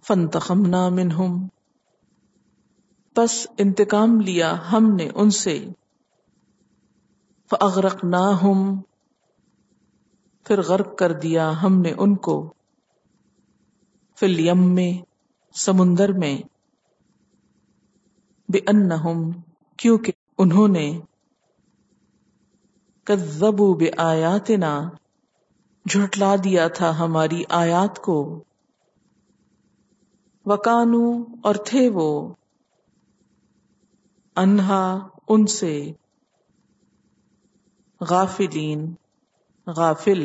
फंतखमना मिनहुम, बस इंतकाम लिया हमने उनसे। फअग़रक़नाहुम, फिर गर्क कर दिया हमने उनको। फिल यम्मे, समुंदर में। बिअन्नहुम, क्योंकि उन्होंने। कज़्ज़बू बिआयातिना, झुठला दिया था हमारी आयात को। वकानू, और थे वो। अन्हा, उनसे। गाफिलीन, गाफिल।